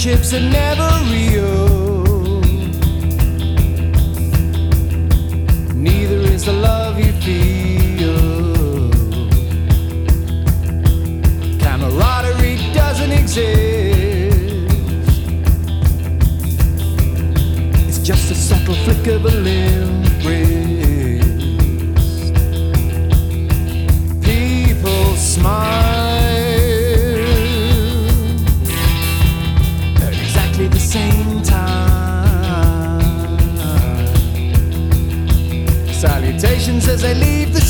Friendships are never real. Neither is the love you feel. Camaraderie doesn't exist. It's just a subtle flick of a limp wrist. People smile at exactly the same time. Salutations as they leave the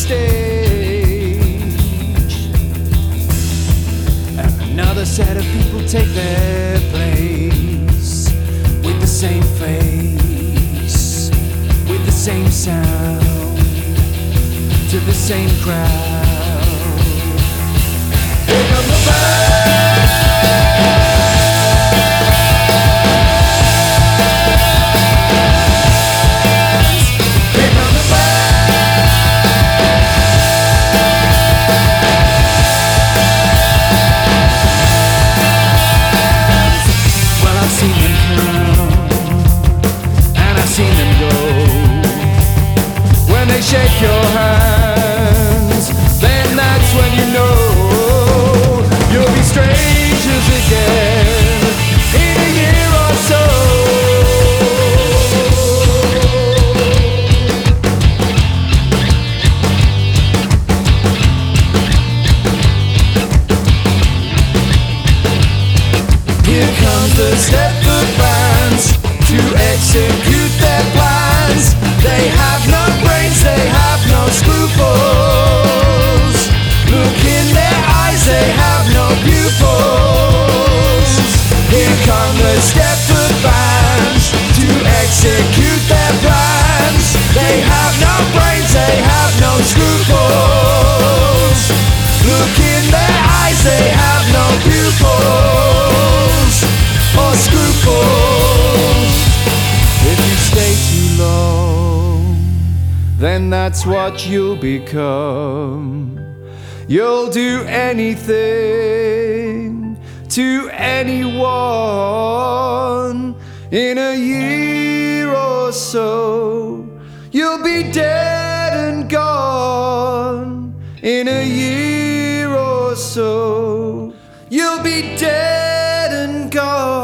stage, and another set of people take their place with the same face, with the same sound, to the same crowd. Here come the band. Here come the bands. Well, I've seen them come and I've seen them go. When they shake your hands, then that's when you know you'll be strangers again in a year or so. Here comes the Stepford bands to execute their plans. They have no brains, they have no scruples. Look in their eyes, they have no pupils. Here come the Stepford bands to execute their plans. They have no brains, they have no scruples. Look in their eyes, they have no pupils or scruples. If you stay too long, then that's what you'll become. You'll do anything to anyone. In a year or so, you'll be dead and gone. In a year or so, you'll be dead and gone.